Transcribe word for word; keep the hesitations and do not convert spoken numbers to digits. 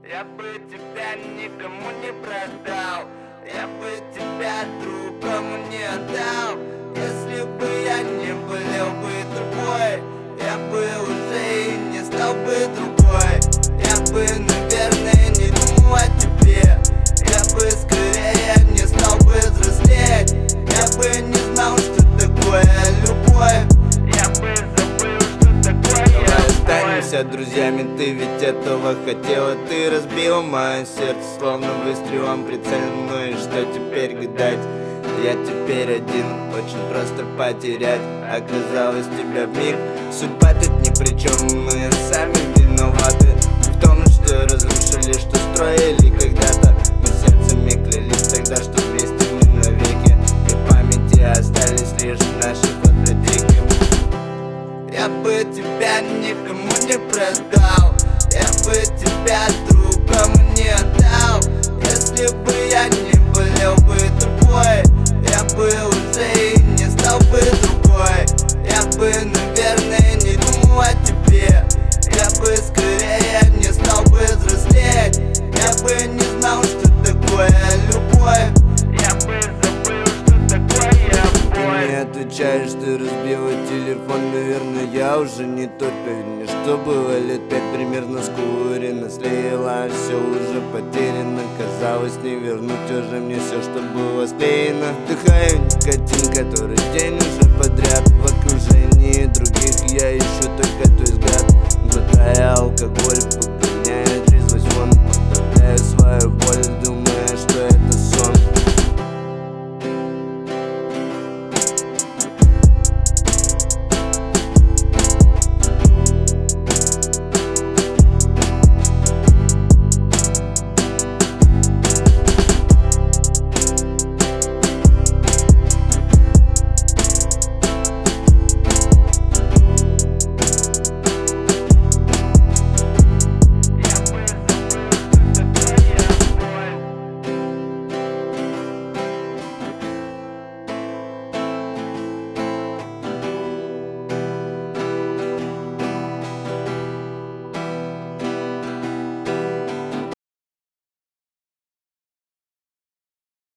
Я бы тебя никому не продал, я бы тебя другому не отдал. Если бы я не болел бы тобой, я бы уже и не стал бы другой. Я бы, наверное, не думал о тебе, я бы скорее не стал бы взрослеть. Я бы не знал, что такое любовь, я бы забыл, что такое любовь. Останемся друзьями, ты ведь этого хотела. Ты разбила мое сердце, словно выстрелом прицельным. И что теперь гадать? Я теперь один, очень просто потерять. Оказалось тебя вмиг, судьба тут ни при чем. Мы сами виноваты в том, что разрушили, что строили когда-то. Мы сердцами клялись тогда, что вместе мы навеки, и в памяти остались лишь наши фототеки. Я бы тебя никому не продал, я бы тебя другому не отдал. Если бы я не болел бы тобой, я бы уже и не стал бы другой. Я бы, наверное, не думал о тебе, я бы скорее не стал бы взрослеть. Я бы не знал, что такое любовь, я бы забыл, что такое боль. Не отвечаешь, ты разбила телефон. Наверное, я уже не тот, поверь мне, что было лет пять примерно. Скурено, слила, все уже потеряно. Казалось, не вернуть уже мне все, что было склеено. Вдыхаю никотин, который день уже подряд. В окружении других я ищу только твой взгляд. Глотая алкоголь,